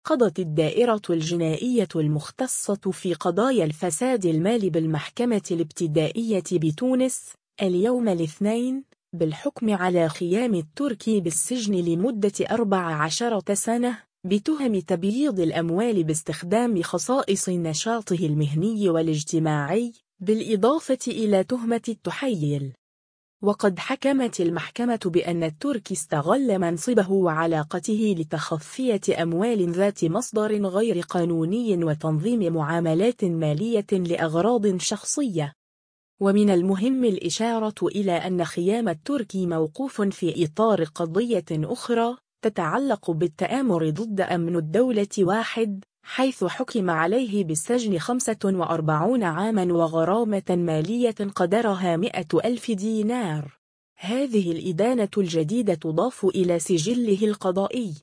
قضت الدائرة الجنائية المختصة في قضايا الفساد المالي بالمحكمة الابتدائية بتونس اليوم الاثنين بالحكم على خيام التركي بالسجن لمدة 14 سنة بتهم تبييض الأموال باستخدام خصائص نشاطه المهني والاجتماعي، بالإضافة إلى تهمة التحيل. وقد حكمت المحكمة بأن التركي استغل منصبه وعلاقته لتخفية أموال ذات مصدر غير قانوني وتنظيم معاملات مالية لأغراض شخصية. ومن المهم الإشارة إلى أن خيام التركي موقوف في إطار قضية أخرى تتعلق بالتآمر ضد أمن الدولة 1، حيث حكم عليه بالسجن 45 عاما وغرامة مالية قدرها 100,000 دينار. هذه الإدانة الجديدة تضاف إلى سجله القضائي.